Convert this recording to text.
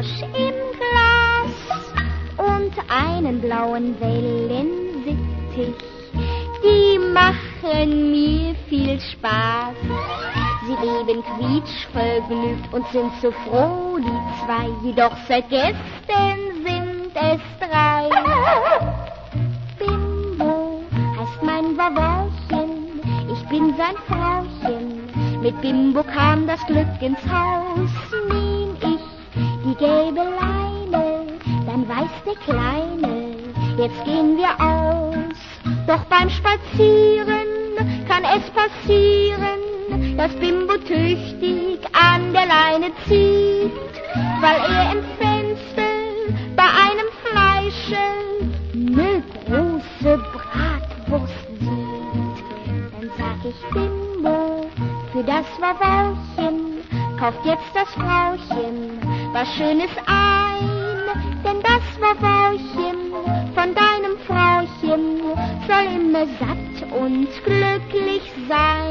Punsch im Glas und einen blauen Wellensittich. Die machen mir viel Spaß. Sie leben quietschvergnügt und sind so froh, die zwei. Jedoch seit gestern sind es drei. Bimbo heißt mein Wawörchen, ich bin sein Frauchen. Mit Bimbo kam das Glück ins Haus. Nehm ich die gelbe Leine, dann weiß der Kleine, jetzt gehen wir aus. Doch beim Spazieren kann es passieren, dass Bimbo tüchtig an der Leine zieht, weil er im Fenster bei einem Fleische ne große Bratwurst sieht. Dann sag ich Bimbo, für das Wawörchen kauft jetzt das Frauchen was Schönes ein, denn das Wawörchen von deinem Frauchen soll immer satt und glücklich sein.